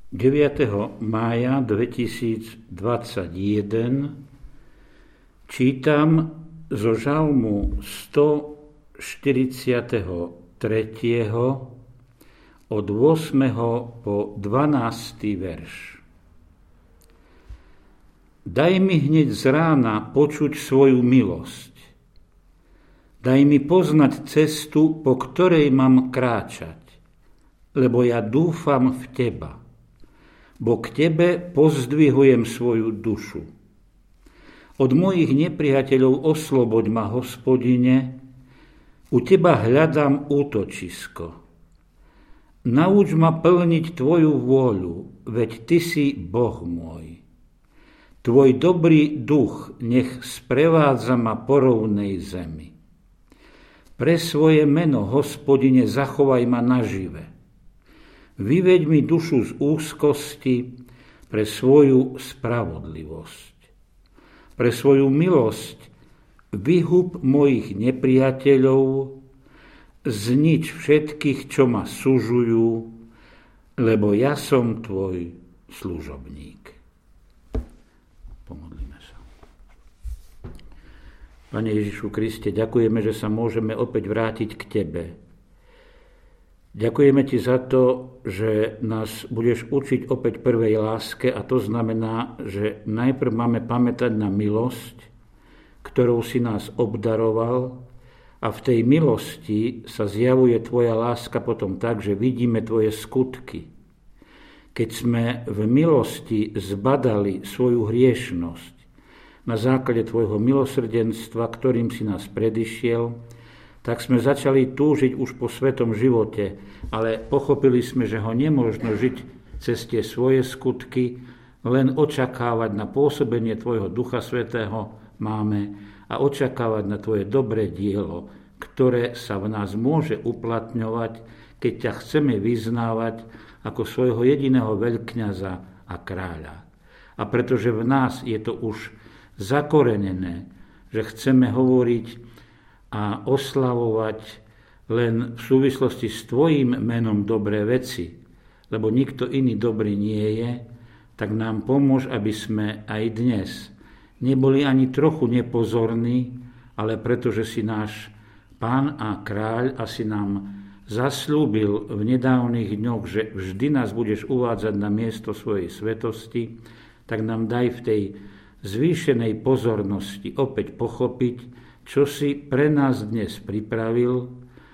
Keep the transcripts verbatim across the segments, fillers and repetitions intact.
deviateho mája dvetisícdvadsaťjeden čítam zo žalmu stoštyridsaťtri od ôsmeho po dvanásty verš. Daj mi hneď z rána počuť svoju milosť. Daj mi poznať cestu, po ktorej mám kráčať, lebo ja dúfam v teba. Bo k tebe pozdvihujem svoju dušu. Od mojich nepriateľov osloboď ma, Hospodine, u teba hľadám útočisko. Nauč ma plniť tvoju vôľu, veď ty si Boh môj. Tvoj dobrý duch nech sprevádza ma po rovnej zemi. Pre svoje meno, Hospodine, zachovaj ma nažive. Vyveď mi dušu z úzkosti pre svoju spravodlivosť. Pre svoju milosť vyhub mojich nepriateľov, znič všetkých, čo ma sužujú, lebo ja som tvoj služobník. Pomodlíme sa. Pane Ježišu Kriste, ďakujeme, že sa môžeme opäť vrátiť k tebe. Ďakujeme ti za to, že nás budeš učiť opäť prvej láske, a to znamená, že najprv máme pamätať na milosť, ktorou si nás obdaroval, a v tej milosti sa zjavuje tvoja láska potom tak, že vidíme tvoje skutky. Keď sme v milosti zbadali svoju hriešnosť na základe tvojho milosrdenstva, ktorým si nás predišiel, tak sme začali túžiť už po svetom živote, ale pochopili sme, že ho nemožno žiť cez tie svoje skutky, len očakávať na pôsobenie tvojho Ducha Svätého máme a očakávať na tvoje dobré dielo, ktoré sa v nás môže uplatňovať, keď ťa chceme vyznávať ako svojho jediného veľkňaza a kráľa. A pretože v nás je to už zakorenené, že chceme hovoriť a oslavovať len v súvislosti s tvojím menom dobré veci, lebo nikto iný dobrý nie je, tak nám pomôž, aby sme aj dnes neboli ani trochu nepozorní, ale pretože si náš Pán a Kráľ a si nám zasľúbil v nedávnych dňoch, že vždy nás budeš uvádzať na miesto svojej svetosti, tak nám daj v tej zvýšenej pozornosti opäť pochopiť, čo si pre nás dnes pripravil,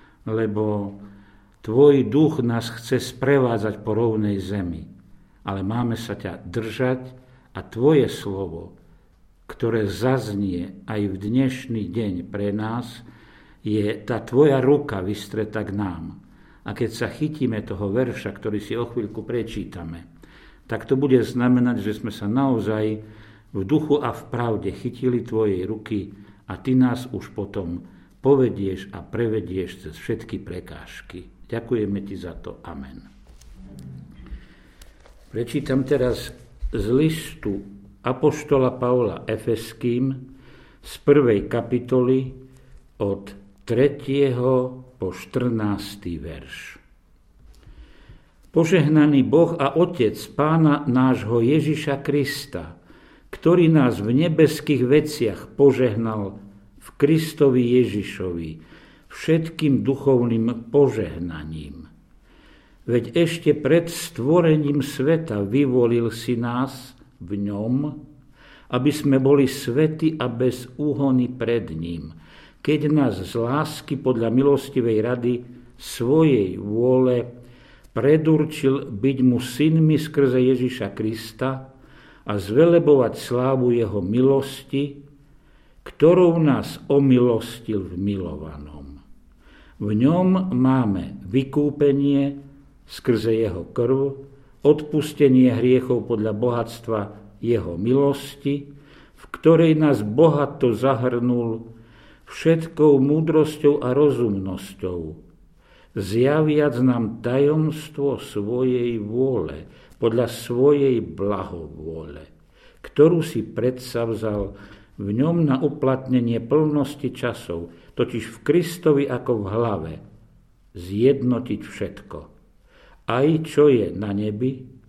lebo tvoj duch nás chce sprevádzať po rovnej zemi. Ale máme sa ťa držať a tvoje slovo, ktoré zaznie aj v dnešný deň pre nás, je tá tvoja ruka vystretá k nám. A keď sa chytíme toho verša, ktorý si o chvíľku prečítame, tak to bude znamenať, že sme sa naozaj v duchu a v pravde chytili tvojej ruky a ty nás už potom povedieš a prevedieš cez všetky prekážky. Ďakujeme ti za to. Amen. Prečítam teraz z listu apoštola Pavla Efeským z prvej kapitoly od tretieho po štrnásty verš. Požehnaný Boh a Otec Pána nášho Ježiša Krista, ktorý nás v nebeských veciach požehnal v Kristovi Ježišovi všetkým duchovným požehnaním. Veď ešte pred stvorením sveta vyvolil si nás v ňom, aby sme boli svätí a bez úhony pred ním, keď nás z lásky podľa milostivej rady svojej vôle predurčil byť mu synmi skrze Ježiša Krista a zvelebovať slávu jeho milosti, ktorou nás omilostil v milovanom. V ňom máme vykúpenie skrze jeho krv, odpustenie hriechov podľa bohatstva jeho milosti, v ktorej nás bohato zahrnul všetkou múdrosťou a rozumnosťou, zjaviac nám tajomstvo svojej vôle, podľa svojej blahovôle, ktorú si predsavzal v ňom na uplatnenie plnosti časov, totiž v Kristovi ako v hlave, zjednotiť všetko, aj čo je na nebi,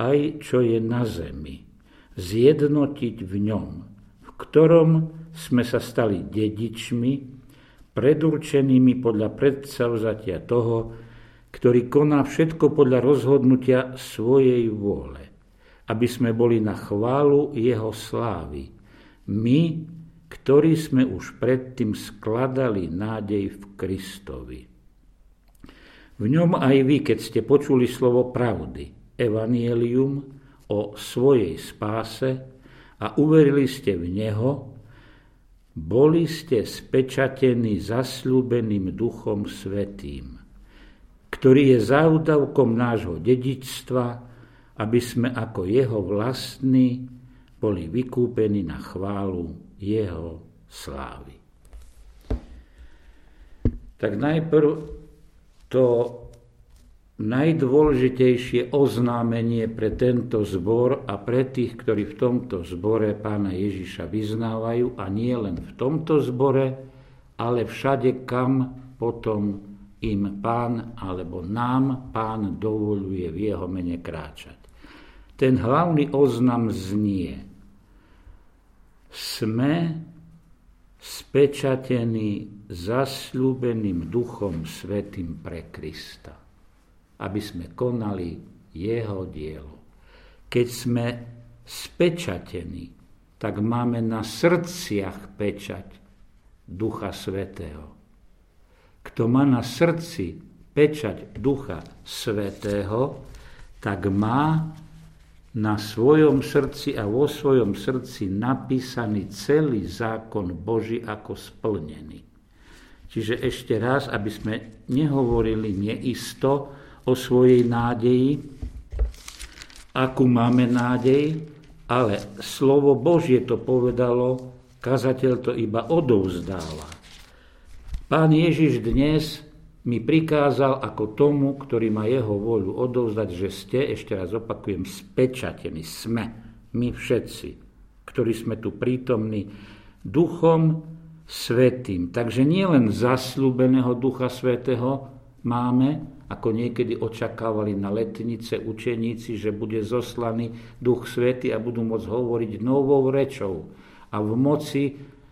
aj čo je na zemi, zjednotiť v ňom, v ktorom sme sa stali dedičmi, predurčenými podľa predsavzatia toho, ktorý koná všetko podľa rozhodnutia svojej vôle, aby sme boli na chválu jeho slávy. My, ktorí sme už predtým skladali nádej v Kristovi. V ňom aj vy, keď ste počuli slovo pravdy, evanjelium o svojej spáse a uverili ste v neho, boli ste spečatení zasľúbeným Duchom Svätým, ktorý je záudavkom nášho dedičstva, aby sme ako jeho vlastní boli vykúpení na chválu jeho slávy. Tak najprv to najdôležitejšie oznámenie pre tento zbor a pre tých, ktorí v tomto zbore Pána Ježiša vyznávajú, a nie len v tomto zbore, ale všade, kam potom im Pán alebo nám Pán dovoľuje v jeho mene kráčať. Ten hlavný oznam znie: sme spečatení zasľúbeným Duchom Svätým pre Krista, aby sme konali jeho dielo. Keď sme spečatení, tak máme na srdciach pečať Ducha Svätého. Kto má na srdci pečať Ducha Svätého, tak má na svojom srdci a vo svojom srdci napísaný celý zákon Boží ako splnený. Čiže ešte raz, aby sme nehovorili neisto o svojej nádeji, akú máme nádej, ale slovo Božie to povedalo, kazateľ to iba odovzdáva. Pán Ježiš dnes mi prikázal ako tomu, ktorý má jeho voľu odovzdať, že ste, ešte raz opakujem, spečatení sme, my všetci, ktorí sme tu prítomní, Duchom Svätým. Takže nie len zasľúbeného Ducha Svätého máme, ako niekedy očakávali na letnice učeníci, že bude zoslaný Duch Svätý a budú môcť hovoriť novou rečou a v moci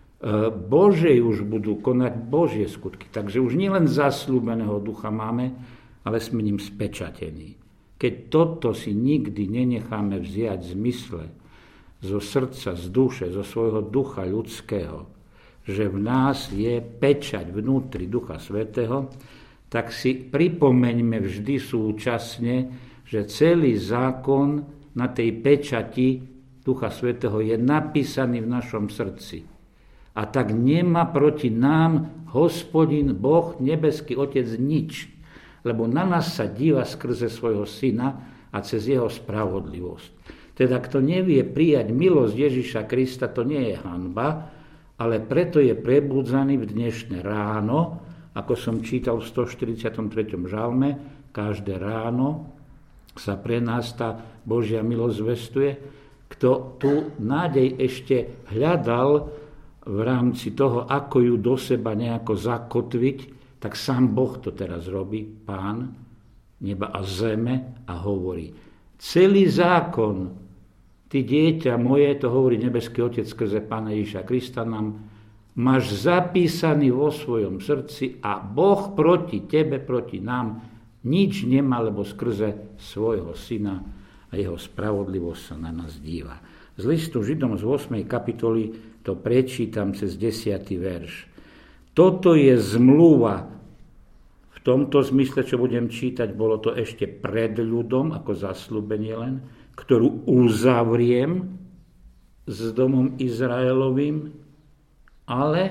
Božej už budú konať Božie skutky. Takže už nielen zasľúbeného ducha máme, ale sme ním spečatení. Keď toto si nikdy nenecháme vziať z mysle, zo srdca, z duše, zo svojho ducha ľudského, že v nás je pečať vnútri Ducha Svätého, tak si pripomeňme vždy súčasne, že celý zákon na tej pečati Ducha Svätého je napísaný v našom srdci. A tak nemá proti nám Hospodin, Boh, nebeský Otec nič, lebo na nás sa díva skrze svojho Syna a cez jeho spravodlivosť. Teda kto nevie prijať milosť Ježiša Krista, to nie je hanba, ale preto je prebudzaný v dnešné ráno, ako som čítal v stoštyridsiatom treťom žalme, každé ráno sa pre nás tá Božia milosť zvestuje. Kto tú nádej ešte hľadal v rámci toho, ako ju do seba nejako zakotviť, tak sám Boh to teraz robí, Pán neba a zeme, a hovorí: celý zákon, ty dieťa moje, to hovorí nebeský Otec skrze Pána Ježiša Krista nám, máš zapísaný vo svojom srdci a Boh proti tebe, proti nám nič nemá, lebo skrze svojho Syna a jeho spravodlivosť sa na nás díva. Z listu Židom z ôsmej kapitoly to prečítam cez desiaty verš. Toto je zmluva. V tomto zmysle, čo budem čítať, bolo to ešte pred ľudom, ako zasľúbenie len, ktorú uzavriem s domom Izraelovým, ale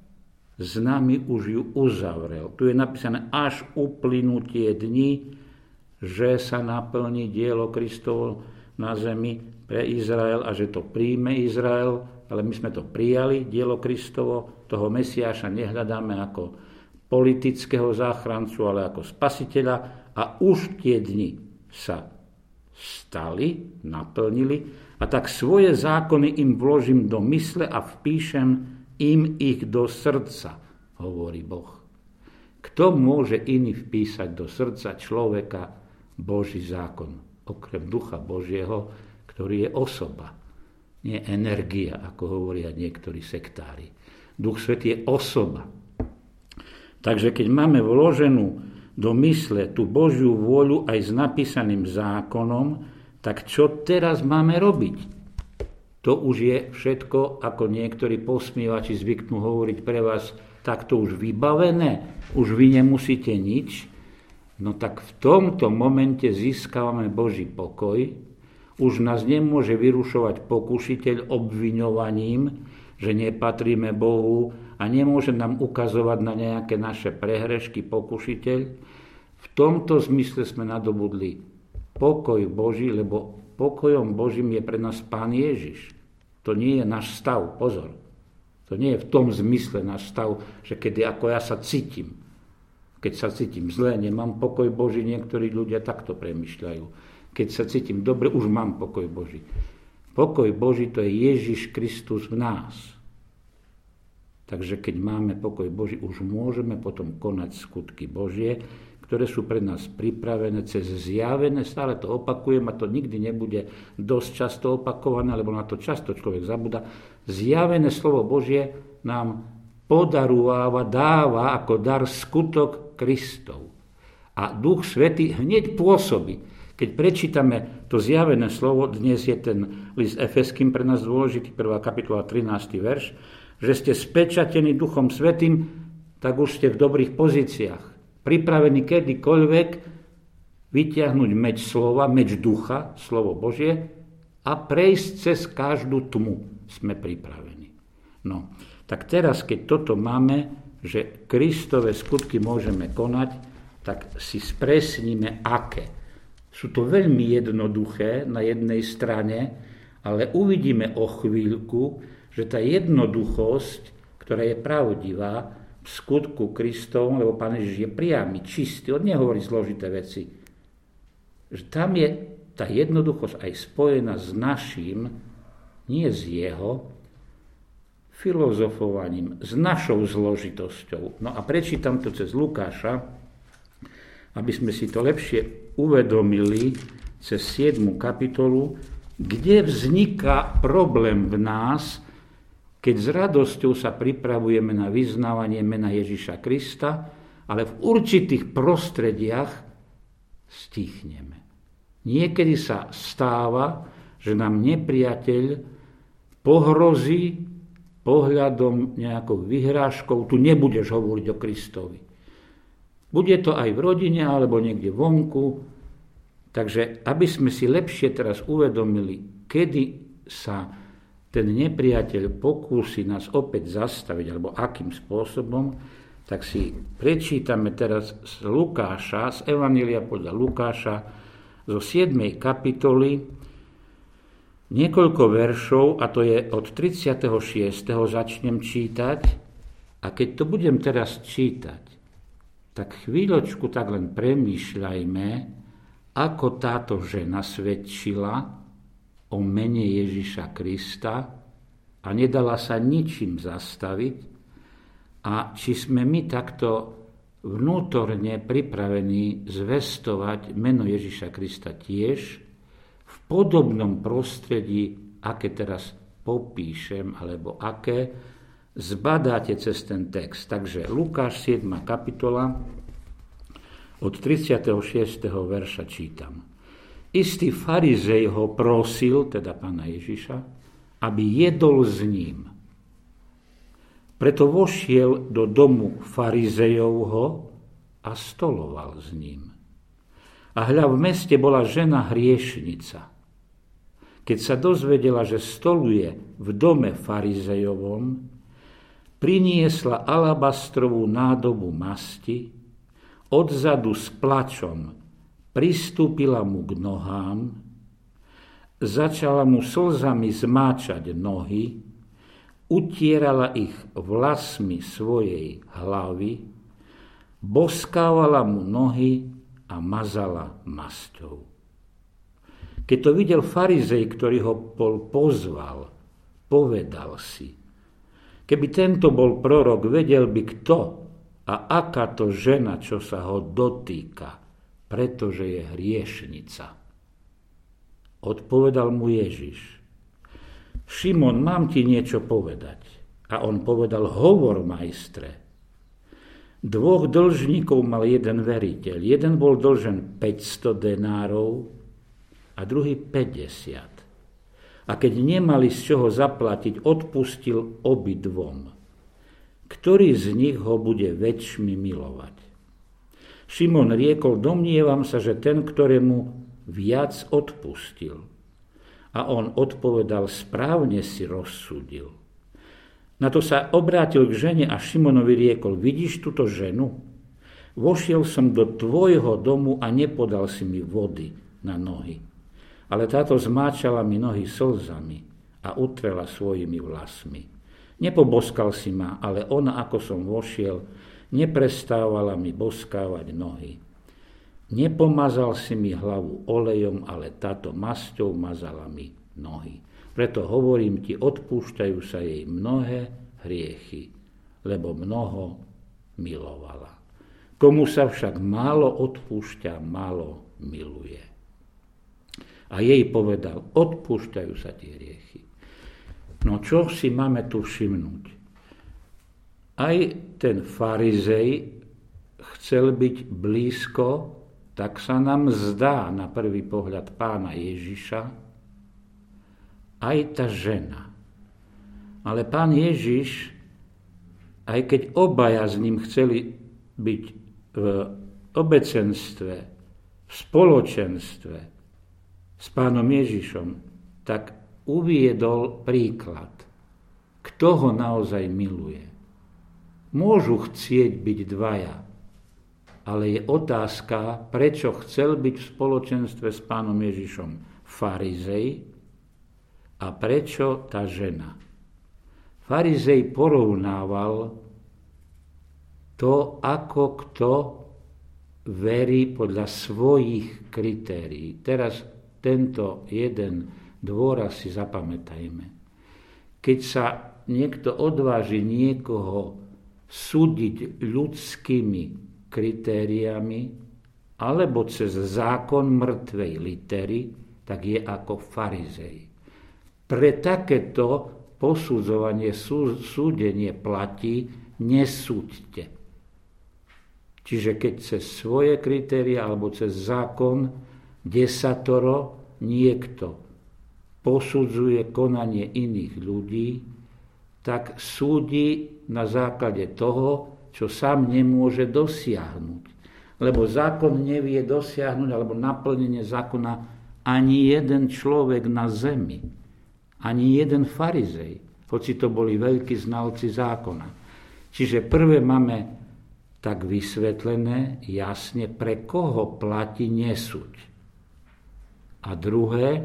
s nami už ju uzavrel. Tu je napísané až uplynutie dní, že sa naplní dielo Kristovo na zemi pre Izrael a že to príjme Izrael, ale my sme to prijali, dielo Kristovo, toho Mesiáša nehľadáme ako politického záchrancu, ale ako spasiteľa, a už tie dni sa stali, naplnili, a tak svoje zákony im vložím do mysle a vpíšem im ich do srdca, hovorí Boh. Kto môže iný vpísať do srdca človeka Boží zákon? okrem Ducha Božieho, ktorý je osoba, nie energia, ako hovoria niektorí sektári. Duch Svätý je osoba. Takže keď máme vloženú do mysle tú Božiu vôľu aj s napísaným zákonom, tak čo teraz máme robiť? To už je všetko, ako niektorí posmievači zvyknú hovoriť pre vás, tak to už vybavené, už vy nemusíte nič. No tak v tomto momente získavame Boží pokoj, už nás nemôže vyrušovať pokušiteľ obviňovaním, že nepatríme Bohu a nemôže nám ukazovať na nejaké naše prehrešky pokušiteľ. V tomto zmysle sme nadobudli pokoj Boží, lebo pokojom Božím je pre nás Pán Ježiš. To nie je náš stav, pozor. To nie je v tom zmysle náš stav, že kedy ako ja sa cítim. Keď sa cítim zle, nemám pokoj Boží, niektorí ľudia takto premýšľajú. Keď sa cítim dobre, už mám pokoj Boží. Pokoj Boží to je Ježiš Kristus v nás. Takže keď máme pokoj Boží, už môžeme potom konať skutky Božie, ktoré sú pre nás pripravené cez zjavené, stále to opakujem a to nikdy nebude dosť často opakované, lebo na to často človek zabúda. Zjavené slovo Božie nám podarúva, dáva ako dar skutok Kristov. A Duch Svätý hneď pôsobí. Keď prečítame to zjavené slovo, dnes je ten list Efeským pre nás dôležitý, prvá kapitola, trinásty verš, že ste spečatení Duchom Svätým, tak už ste v dobrých pozíciách. Pripravení kedykoľvek vytiahnuť meč slova, meč ducha, slovo Božie a prejsť cez každú tmu sme pripravení. No, tak teraz, keď toto máme, že Kristove skutky môžeme konať, tak si spresníme, aké. Sú to veľmi jednoduché na jednej strane, ale uvidíme o chvíľku, že tá jednoduchosť, ktorá je pravdivá v skutku Kristovom, lebo Pán Ježiš je priamy, čistý, on nehovorí zložité veci, že tam je tá jednoduchosť aj spojená s naším, nie s jeho, filozofovaním, s našou zložitosťou. No a prečítam to cez Lukáša, aby sme si to lepšie uvedomili cez siedmu kapitolu, kde vzniká problém v nás, keď s radosťou sa pripravujeme na vyznávanie mena Ježiša Krista, ale v určitých prostrediach stichneme. Niekedy sa stáva, že nám nepriateľ pohrozí pohľadom nejakou vyhrážkou, tu nebudeš hovoriť o Kristovi. Bude to aj v rodine, alebo niekde vonku. Takže, aby sme si lepšie teraz uvedomili, kedy sa ten nepriateľ pokúsi nás opäť zastaviť, alebo akým spôsobom, tak si prečítame teraz z Lukáša, z Evanjelia podľa Lukáša, zo siedmej kapitoly, niekoľko veršov, a to je od tridsiateho šiesteho začnem čítať. A keď to budem teraz čítať, tak chvíľočku tak len premýšľajme, ako táto žena svedčila o mene Ježiša Krista a nedala sa ničím zastaviť, a či sme my takto vnútorne pripravení zvestovať meno Ježiša Krista tiež v podobnom prostredí, aké teraz popíšem, alebo aké zbadáte cez ten text. Takže Lukáš siedma kapitola od tridsiateho šiesteho verša čítam. Istý farizej ho prosil, teda Pána Ježiša, aby jedol s ním. Preto vošiel do domu farizejovho a stoloval s ním. A hľa, v meste bola žena hriešnica. Keď sa dozvedela, že stoluje v dome farizejovom, priniesla alabastrovú nádobu masti, odzadu s plačom pristúpila mu k nohám, začala mu slzami zmáčať nohy, utierala ich vlasmi svojej hlavy, boskávala mu nohy a mazala masťou. Keď to videl farizej, ktorý ho bol pozval, povedal si, keby tento bol prorok, vedel by kto a aká to žena, čo sa ho dotýka, pretože je hriešnica. Odpovedal mu Ježiš: Šimon, mám ti niečo povedať. A on povedal: hovor, majstre. Dvoch dlžníkov mal jeden veriteľ. Jeden bol dlžen päťsto denárov a druhý päťdesiat. A keď nemali z čoho zaplatiť, odpustil obidvom. Ktorý z nich ho bude väčšmi milovať? Šimon riekol: domnievam sa, že ten, ktorému viac odpustil. A on odpovedal: správne si rozsúdil. Na to sa obrátil k žene a Šimonovi riekol: vidíš túto ženu? Vošiel som do tvojho domu a nepodal si mi vody na nohy. Ale táto zmáčala mi nohy slzami a utrela svojimi vlasmi. Nepoboskal si ma, ale ona, ako som vošiel, neprestávala mi boskávať nohy. Nepomazal si mi hlavu olejom, ale táto masťou mazala mi nohy. Preto hovorím ti, odpúšťajú sa jej mnohé hriechy, lebo mnoho milovala. Komu sa však málo odpúšťa, málo miluje. A jej povedal: odpúšťajú sa tie hriechy. No čo si máme tu všimnúť? Aj ten farizej chcel byť blízko, tak sa nám zdá na prvý pohľad pána Ježiša, aj tá žena. Ale pán Ježiš, aj keď obaja s ním chceli byť v obecenstve, v spoločenstve s pánom Ježišom, tak uviedol príklad, kto ho naozaj miluje. Môžu chcieť byť dvaja, ale je otázka, prečo chcel byť v spoločenstve s pánom Ježišom farizej, a prečo tá žena? Farizej porovnával to, ako kto verí podľa svojich kritérií. Teraz tento jeden dôraz si zapamätajme. Keď sa niekto odváži niekoho súdiť ľudskými kritériami alebo cez zákon mŕtvej litery, tak je ako farizej. Pre takéto posudzovanie, súdenie platí: nesúďte. Čiže keď cez svoje kritéria alebo cez zákon desatoro niekto posudzuje konanie iných ľudí, tak súdi na základe toho, čo sám nemôže dosiahnuť. Lebo zákon nevie dosiahnuť alebo naplnenie zákona ani jeden človek na zemi. Ani jeden farizej, hoci to boli veľkí znalci zákona. Čiže prvé máme tak vysvetlené jasne, pre koho platí nesúď. A druhé,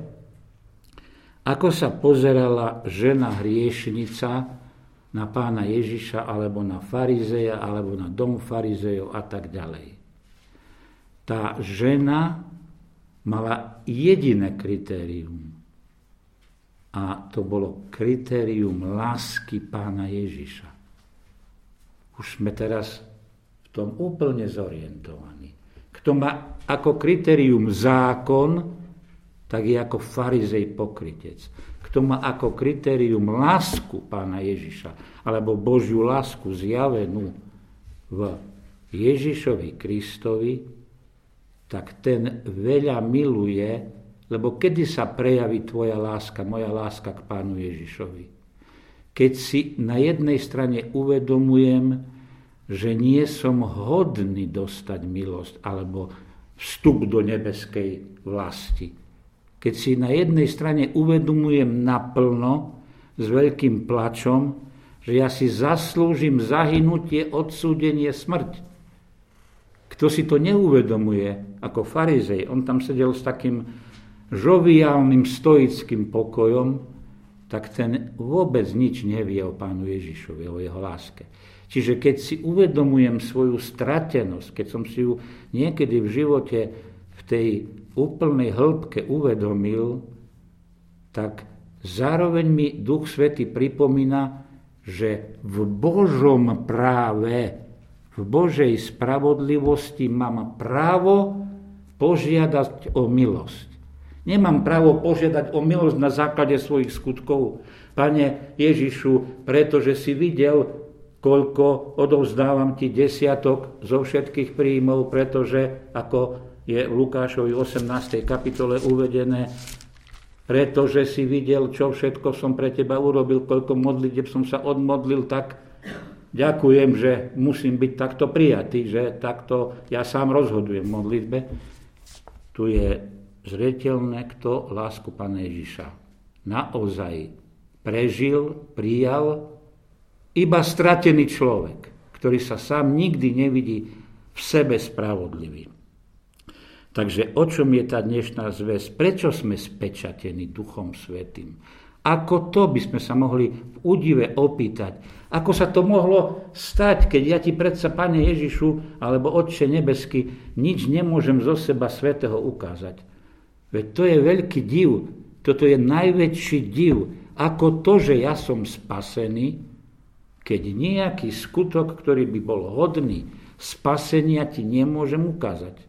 ako sa pozerala žena hriešnica na pána Ježiša, alebo na farizeja, alebo na dom farizejov a tak ďalej. Tá žena mala jediné kritérium. A to bolo kritérium lásky pána Ježiša. Už sme teraz v tom úplne zorientovaní. Kto má ako kritérium zákon, tak je ako farizej pokrytec. Kto má ako kritérium lásku pána Ježiša, alebo Božiu lásku zjavenú v Ježišovi Kristovi, tak ten veľa miluje. Lebo kedy sa prejaví tvoja láska, moja láska k pánu Ježišovi? Keď si na jednej strane uvedomujem, že nie som hodný dostať milosť alebo vstup do nebeskej vlasti. Keď si na jednej strane uvedomujem naplno, s veľkým plačom, že ja si zaslúžim zahynutie, odsúdenie, smrť. Kto si to neuvedomuje ako farizej, on tam sedel s takým žoviálnym stoickým pokojom, tak ten vôbec nič nevie o pánu Ježišovi, o jeho láske. Čiže keď si uvedomujem svoju stratenosť, keď som si ju niekedy v živote v tej úplnej hĺbke uvedomil, tak zároveň mi Duch Svätý pripomína, že v Božom práve, v Božej spravodlivosti mám právo požiadať o milosť. Nemám právo požiadať o milosť na základe svojich skutkov. Pane Ježišu, pretože si videl, koľko odovzdávam ti desiatok zo všetkých príjmov, pretože, ako je v Lukášovi osemnástej kapitole uvedené, pretože si videl, čo všetko som pre teba urobil, koľko modlitieb som sa odmodlil, tak ďakujem, že musím byť takto prijatý, že takto ja sám rozhodujem v modlitbe. Tu je zreteľné, kto lásku Pána Ježiša naozaj prežil, prijal, iba stratený človek, ktorý sa sám nikdy nevidí v sebe spravodlivý. Takže o čom je tá dnešná zvesť? Prečo sme spečatení Duchom Svätým? Ako to by sme sa mohli v údive opýtať? Ako sa to mohlo stať, keď ja ti predsa, Pane Ježišu, alebo Otče nebeský, nič nemôžem zo seba svätého ukázať? Veď to je veľký div. Toto je najväčší div. Ako to, že ja som spasený, keď nejaký skutok, ktorý by bol hodný spasenia, ti nemôžem ukázať.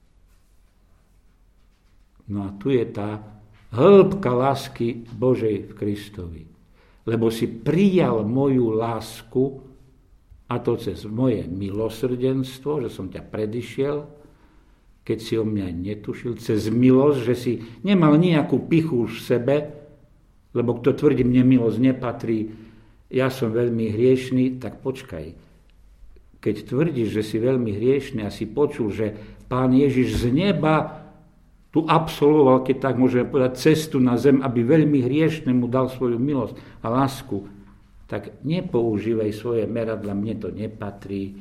No a tu je tá hĺbka lásky Božej v Kristovi. Lebo si prijal moju lásku, a to cez moje milosrdenstvo, že som ťa predišiel, keď si o mňa netušil, cez milosť, že si nemal nejakú pichu už v sebe, lebo kto tvrdí, mne milosť nepatrí, ja som veľmi hriešný, tak počkaj. Keď tvrdíš, že si veľmi hriešný a si počul, že Pán Ježiš z neba tu absolvoval, keď tak môžeme povedať, cestu na zem, aby veľmi hriešnemu dal svoju milosť a lásku, tak nepoužívaj svoje meradla, mne to nepatrí,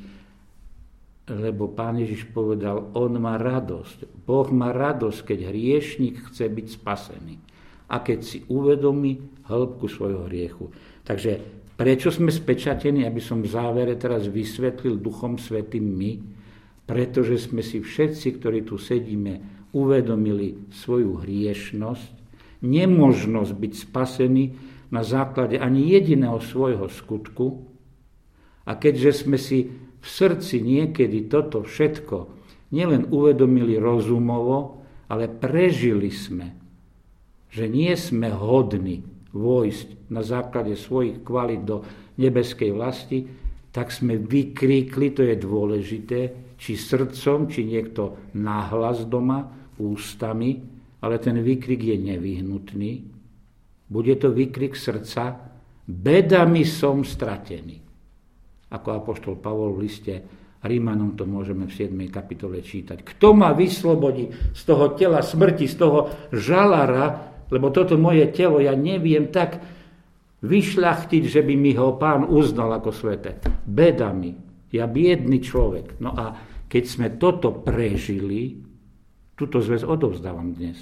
lebo Pán Ježiš povedal, on má radosť. Boh má radosť, keď hriešnik chce byť spasený a keď si uvedomí hĺbku svojho hriechu. Takže prečo sme spečatení, aby som v závere teraz vysvetlil Duchom Svätým my? Pretože sme si všetci, ktorí tu sedíme, uvedomili svoju hriešnosť, nemožnosť byť spasený na základe ani jediného svojho skutku. A keďže sme si v srdci niekedy toto všetko nielen uvedomili rozumovo, ale prežili sme, že nie sme hodní vojsť na základe svojich kvalít do nebeskej vlasti, tak sme vykríkli, to je dôležité, či srdcom, či niekto nahlas doma, ústami, ale ten výkrik je nevyhnutný. Bude to výkrik srdca, bedami som stratený. Ako apoštol Pavol v liste Rímanom to môžeme v siedmej kapitole čítať. Kto ma vyslobodí z toho tela smrti, z toho žalára, lebo toto moje telo ja neviem tak vyšľachtiť, že by mi ho Pán uznal ako sväté. Bedami. Ja biedný človek. No a keď sme toto prežili, túto zväzť odovzdávam dnes.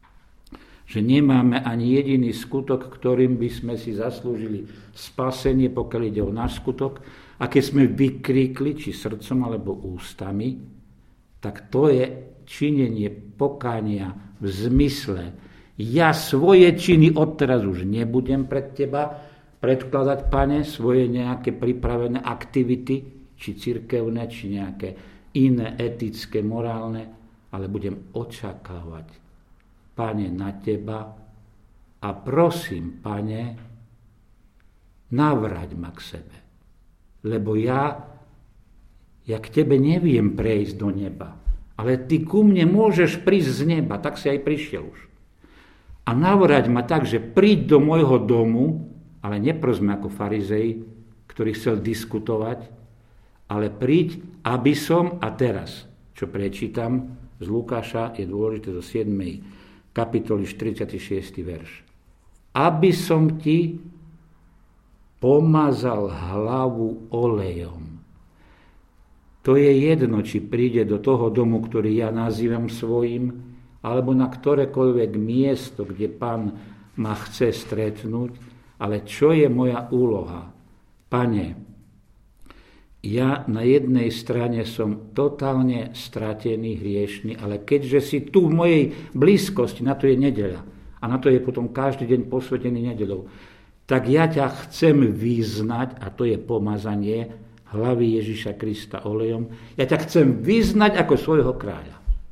Že nemáme ani jediný skutok, ktorým by sme si zaslúžili spasenie, pokiaľ ide o náš skutok. A keď sme vykríkli, či srdcom, alebo ústami, tak to je činenie pokánia v zmysle. Ja svoje činy odteraz už nebudem pred teba predkladať, Pane, svoje nejaké pripravené aktivity, či cirkevné, či nejaké iné etické, morálne, ale budem očakávať, Pane, na teba a prosím, Pane, navráť ma k sebe. Lebo ja, ja k tebe neviem prejsť do neba, ale ty ku mne môžeš prísť z neba, tak si aj prišiel už. A navráť ma tak, že príď do môjho domu, ale neprosme ako farizej, ktorý chcel diskutovať, ale príď, aby som, a teraz, čo prečítam, z Lukáša je dôležité zo siedmej kapitoly štyridsiaty šiesty verš. Aby som ti pomazal hlavu olejom. To je jedno, či príde do toho domu, ktorý ja nazývam svojím, alebo na ktorékoľvek miesto, kde Pán ma chce stretnúť, ale čo je moja úloha? Pane, ja na jednej strane som totálne stratený, hriešný, ale keďže si tu v mojej blízkosti, na to je nedeľa a na to je potom každý deň posvetený nedeľou, tak ja ťa chcem vyznať, a to je pomazanie hlavy Ježiša Krista olejom, ja ťa chcem vyznať ako svojho kráľa.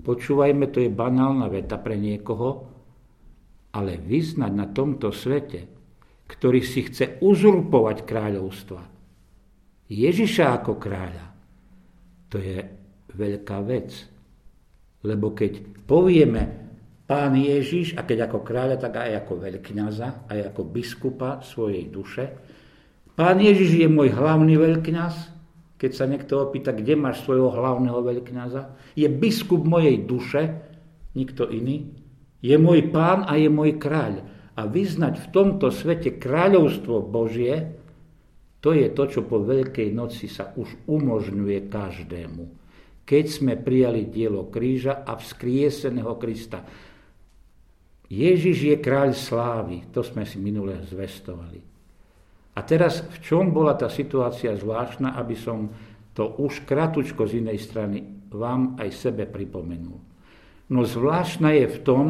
Počúvajme, to je banálna veta pre niekoho, ale vyznať na tomto svete, ktorý si chce uzurpovať kráľovstva, Ježiša ako kráľa, to je veľká vec. Lebo keď povieme Pán Ježiš, a keď ako kráľa, tak aj ako veľkňaza, aj ako biskupa svojej duše. Pán Ježiš je môj hlavný veľkňaz. Keď sa niekto opýta, kde máš svojho hlavného veľkňaza, je biskup mojej duše, nikto iný. Je môj pán a je môj kráľ. A vyznať v tomto svete kráľovstvo Božie, to je to, čo po Veľkej noci sa už umožňuje každému. Keď sme prijali dielo kríža a vzkrieseného Krista. Ježiš je kráľ slávy, to sme si minule zvestovali. A teraz, v čom bola tá situácia zvláštna, aby som to už kratučko z inej strany vám aj sebe pripomenul. No zvláštna je v tom,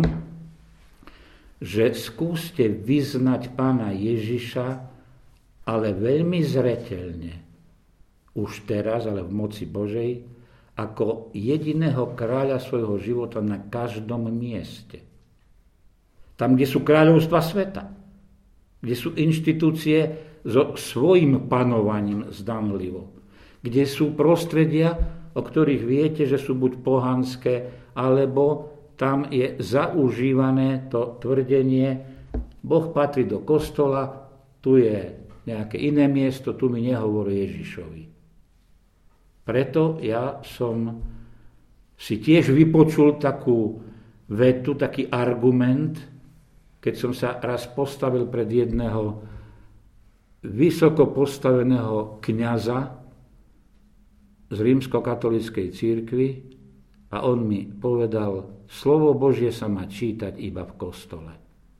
že skúste vyznať Pána Ježiša, ale veľmi zreteľne, už teraz, ale v moci Božej, ako jediného kráľa svojho života na každom mieste. Tam, kde sú kráľovstva sveta, kde sú inštitúcie so svojím panovaním zdanlivo, kde sú prostredia, o ktorých viete, že sú buď pohanské, alebo tam je zaužívané to tvrdenie, Boh patrí do kostola, tu je nejaké iné miesto, tu mi nehovorí Ježišovi. Preto ja som si tiež vypočul takú vetu, taký argument, keď som sa raz postavil pred jedného vysoko postaveného kňaza z rímskokatolíckej cirkvi a on mi povedal, slovo Božie sa má čítať iba v kostole.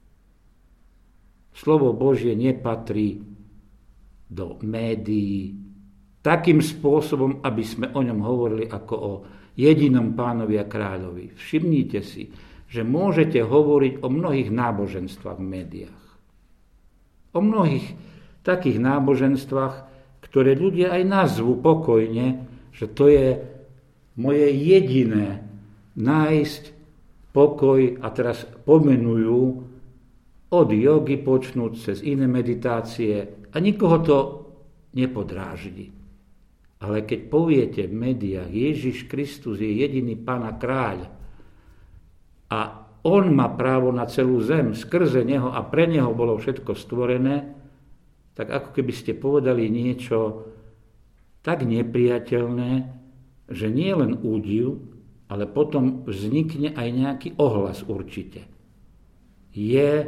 Slovo Božie nepatrí do médií takým spôsobom, aby sme o ňom hovorili ako o jedinom pánovi a kráľovi. Všimnite si, že môžete hovoriť o mnohých náboženstvách v médiách. O mnohých takých náboženstvách, ktoré ľudia aj nazvú pokojne, že to je moje jediné nájsť pokoj a teraz pomenujú od jogy počnúť cez iné meditácie a nikoho to nepodráždi. Ale keď poviete v médiách, Ježiš Kristus je jediný Pán a kráľ a on má právo na celú zem, skrze neho a pre neho bolo všetko stvorené, tak ako keby ste povedali niečo tak nepriateľné, že nie len údiv, ale potom vznikne aj nejaký ohlas určite. Je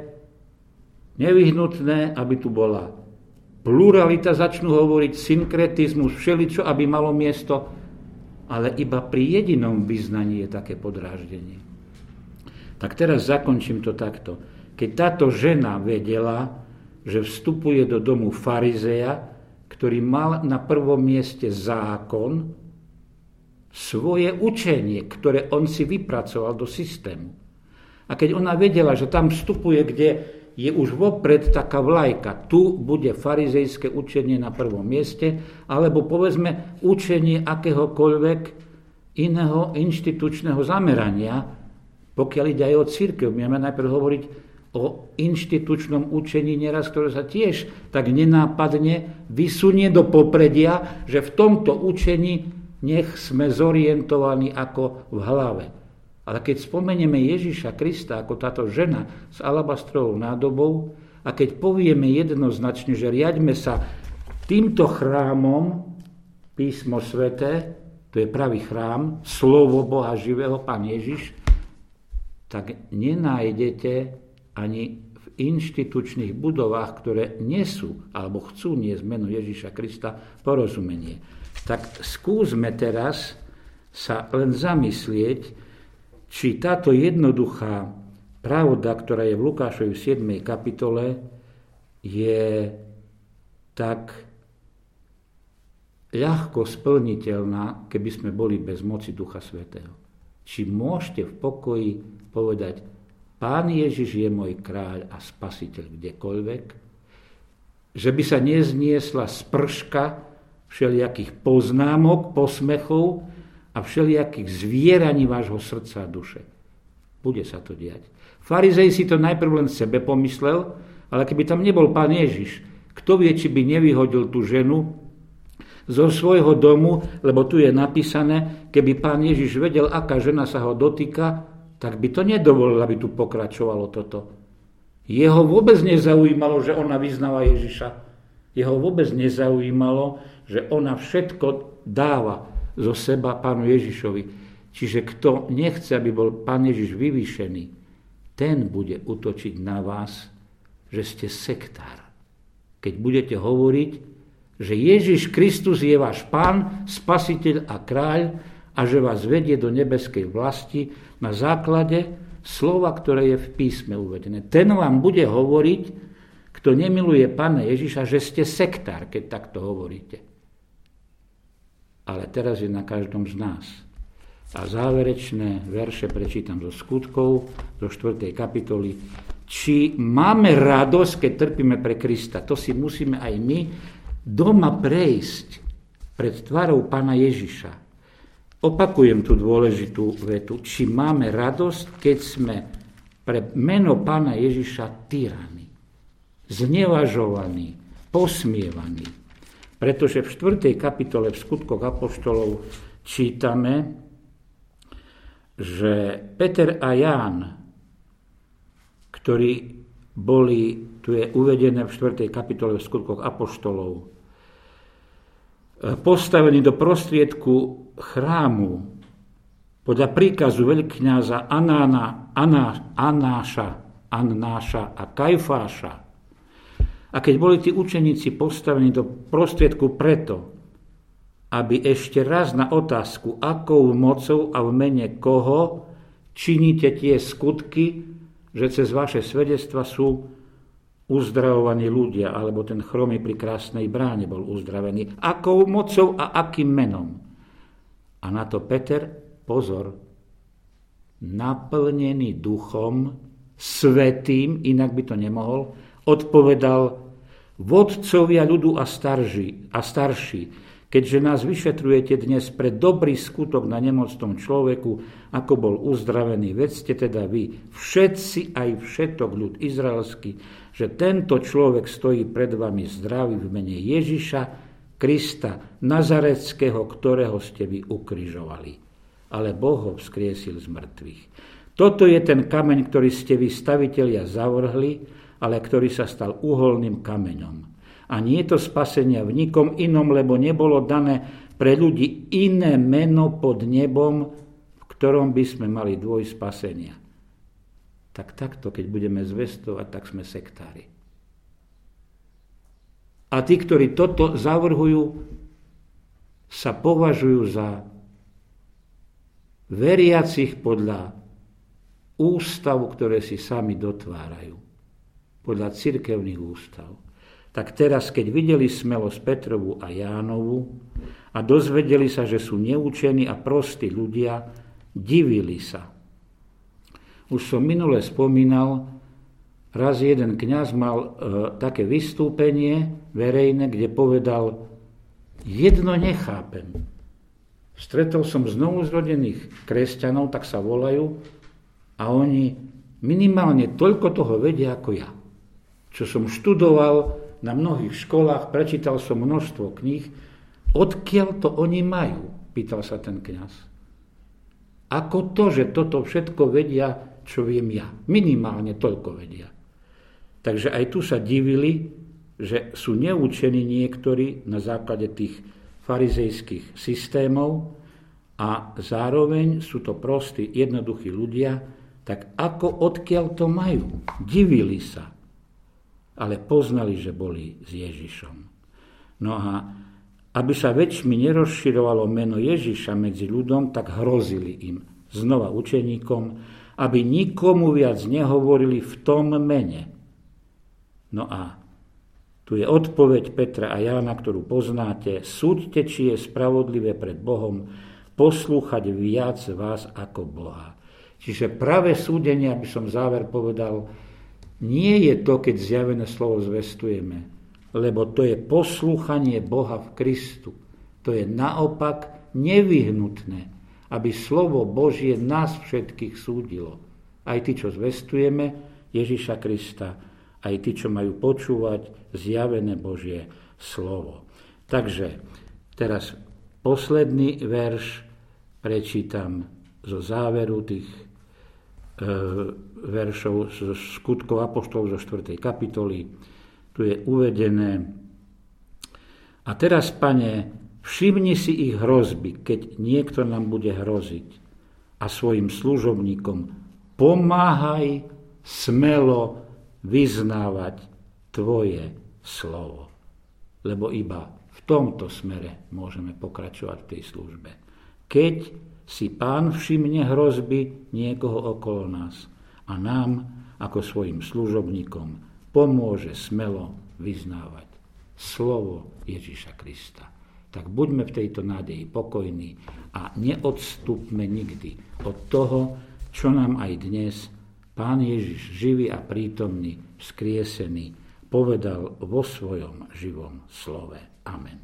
nevyhnutné, aby tu bola pluralita, začnú hovoriť synkretizmus, všeličo, aby malo miesto, ale iba pri jedinom vyznaní je také podráždenie. Tak teraz zakončím to takto. Keď táto žena vedela, že vstupuje do domu farizeja, ktorý mal na prvom mieste zákon, svoje učenie, ktoré on si vypracoval do systému. A keď ona vedela, že tam vstupuje, kde je už vopred taká vlajka, tu bude farizejské učenie na prvom mieste, alebo povedzme učenie akéhokoľvek iného inštitučného zamerania, pokiaľ ide aj o cirkev. Budeme najprv hovoriť o inštitučnom učení neraz, ktoré sa tiež tak nenápadne vysunie do popredia, že v tomto učení nech sme zorientovaní ako v hlave. Ale keď spomenieme Ježiša Krista ako táto žena s alabastrovou nádobou a keď povieme jednoznačne, že riaďme sa týmto chrámom, písmo sväté, to je pravý chrám, slovo Boha živého, Pán Ježiš, tak nenájdete ani v inštitučných budovách, ktoré nesú alebo chcú niesť meno Ježiša Krista, porozumenie. Tak skúsme teraz sa len zamyslieť, či táto jednoduchá pravda, ktorá je v Lukášovi siedmej kapitole, je tak ľahko splniteľná, keby sme boli bez moci Ducha Svätého. Či môžete v pokoji povedať, Pán Ježiš je môj kráľ a spasiteľ kdekoľvek, že by sa nezniesla sprška všelijakých poznámok, posmechov a všelijakých zvieraní vášho srdca a duše. Bude sa to diať. Farizej si to najprv len sebe pomyslel, ale keby tam nebol Pán Ježiš, kto vie, či by nevyhodil tú ženu zo svojho domu, lebo tu je napísané, keby Pán Ježiš vedel, aká žena sa ho dotýka, tak by to nedovolil, aby tu pokračovalo toto. Jeho vôbec nezaujímalo, že ona vyznáva Ježiša. Jeho vôbec nezaujímalo, že ona všetko dáva zo seba Pánu Ježišovi. Čiže kto nechce, aby bol Pán Ježiš vyvýšený, ten bude útočiť na vás, že ste sektár. Keď budete hovoriť, že Ježiš Kristus je váš Pán, Spasiteľ a Kráľ a že vás vedie do nebeskej vlasti na základe slova, ktoré je v písme uvedené. Ten vám bude hovoriť, kto nemiluje Pána Ježiša, že ste sektár, keď takto hovoríte. Ale teraz je na každom z nás. A záverečné verše prečítam zo Skutkov, zo štvrtej kapitoly. Či máme radosť, keď trpíme pre Krista? To si musíme aj my doma prejsť pred tvárou Pána Ježiša. Opakujem tú dôležitú vetu. Či máme radosť, keď sme pre meno Pána Ježiša tyraní, znevažovaní, posmievaní. Pretože v štvrtej kapitole v Skutkoch apoštolov čítame, že Peter a Ján, ktorí boli, tu je uvedené v štvrtej kapitole v Skutkoch apoštolov, postavení do prostriedku chrámu podľa príkazu veľkňaza Anána, Aná, Anáša, Annáša a Kajfáša. A keď boli tí učeníci postavení do prostriedku preto, aby ešte raz na otázku, akou mocou a v mene koho činíte tie skutky, že cez vaše svedectva sú uzdravovaní ľudia, alebo ten chromý pri krásnej bráne bol uzdravený. Akou mocou a akým menom? A na to Peter, pozor, naplnený duchom svätým, inak by to nemohol, odpovedal: vodcovia ľudu a, starži, a starší, keďže nás vyšetrujete dnes pre dobrý skutok na nemocnom človeku, ako bol uzdravený, vedzte teda vy, všetci aj všetok ľud izraelský, že tento človek stojí pred vami zdravý v mene Ježiša Krista, Nazareckého, ktorého ste vy ukrižovali. Ale Boh ho vzkriesil z mŕtvych. Toto je ten kameň, ktorý ste vy stavitelia zavrhli, ale ktorý sa stal uholným kameňom. A nie je to spasenia v nikom inom, lebo nebolo dané pre ľudí iné meno pod nebom, v ktorom by sme mali dôjsť spasenia. Tak takto, keď budeme zvestovať, tak sme sektári. A tí, ktorí toto zavrhujú, sa považujú za veriacich podľa ústavu, ktoré si sami dotvárajú. Podľa cirkevných ústav. Tak teraz, keď videli smelosť Petrovu a Jánovu a dozvedeli sa, že sú neúčení a prostí ľudia, divili sa. Už som minule spomínal, raz jeden kňaz mal e, také vystúpenie verejné, kde povedal: jedno nechápem. Stretol som znovu zrodených kresťanov, tak sa volajú, a oni minimálne toľko toho vedia ako ja. Čo som študoval na mnohých školách, prečítal som množstvo kníh. Odkiaľ to oni majú? Pýtal sa ten kňaz. Ako to, že toto všetko vedia, čo viem ja? Minimálne toľko vedia. Takže aj tu sa divili, že sú neúčení niektorí na základe tých farizejských systémov a zároveň sú to prostí, jednoduchí ľudia, tak ako odkiaľ to majú? Divili sa. Ale poznali, že boli s Ježišom. No a aby sa väčšmi nerozširovalo meno Ježiša medzi ľudom, tak hrozili im, znova učeníkom, aby nikomu viac nehovorili v tom mene. No a tu je odpoveď Petra a Jána, ktorú poznáte: súďte, či je spravodlivé pred Bohom poslúchať viac vás ako Boha. Čiže práve súdenie, aby som záver povedal, nie je to, keď zjavené slovo zvestujeme, lebo to je poslúchanie Boha v Kristu. To je naopak nevyhnutné. aby slovo Božie nás všetkých súdilo. Aj tí, čo zvestujeme Ježiša Krista, aj tí, čo majú počúvať zjavené Božie slovo. Takže teraz posledný verš prečítam zo záveru tých e, veršov zo skutkov apoštolov zo štvrtej kapitoly. Tu je uvedené: A teraz, Pane, všimni si ich hrozby, keď niekto nám bude hroziť, a svojim služobníkom pomáhaj smelo vyznávať Tvoje slovo. Lebo iba v tomto smere môžeme pokračovať v tej službe. Keď si Pán všimne hrozby niekoho okolo nás a nám, ako svojim služobníkom, pomôže smelo vyznávať slovo Ježiša Krista. Tak buďme v tejto nádeji pokojní a neodstúpme nikdy od toho, čo nám aj dnes Pán Ježiš, živý a prítomný, vzkriesený, povedal vo svojom živom slove. Amen.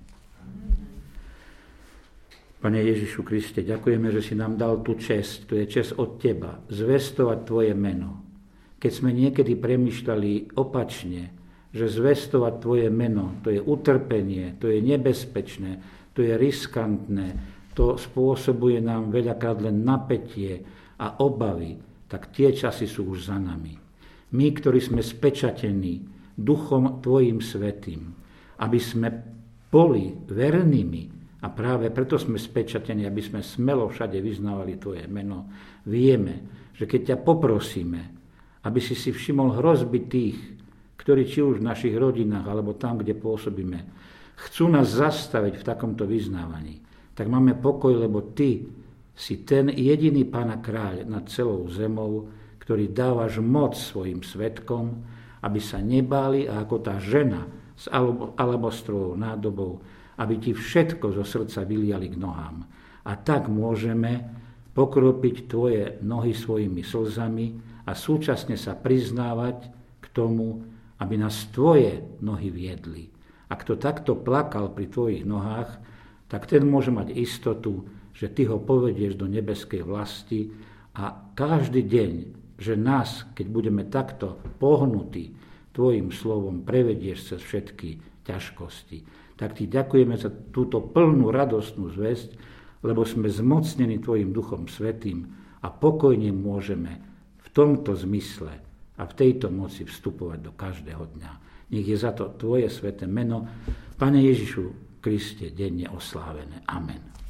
Pane Ježišu Kriste, ďakujeme, že si nám dal tú česť, to je česť od Teba, zvestovať Tvoje meno. Keď sme niekedy premýšľali opačne, že zvestovať Tvoje meno, to je utrpenie, to je nebezpečné, to je riskantné, to spôsobuje nám veľakrát len napätie a obavy, tak tie časy sú už za nami. My, ktorí sme spečatení Duchom Tvojim svätým, aby sme boli vernými, a práve preto sme spečatení, aby sme smelo všade vyznávali Tvoje meno. Vieme, že keď ťa poprosíme, aby si si všimol hrozby tých, ktorí či už v našich rodinách, alebo tam, kde pôsobíme, chcú nás zastaviť v takomto vyznávaní, tak máme pokoj, lebo Ty si ten jediný Pána kráľ nad celou zemou, ktorý dávaš moc svojim svedkom, aby sa nebáli a ako tá žena s alabastrovou nádobou, aby Ti všetko zo srdca vyliali k nohám. A tak môžeme pokropiť Tvoje nohy svojimi slzami a súčasne sa priznávať k tomu, aby nás Tvoje nohy viedli. A kto takto plakal pri Tvojich nohách, tak ten môže mať istotu, že Ty ho povedieš do nebeskej vlasti a každý deň, že nás, keď budeme takto pohnutí Tvojim slovom, prevedieš cez všetky ťažkosti. Tak Ti ďakujeme za túto plnú radostnú zvesť, lebo sme zmocnení Tvojim Duchom Svätým a pokojne môžeme v tomto zmysle a v tejto moci vstupovať do každého dňa. Nech je za to Tvoje sväté meno, Pane Ježišu Kriste, denne oslávené. Amen.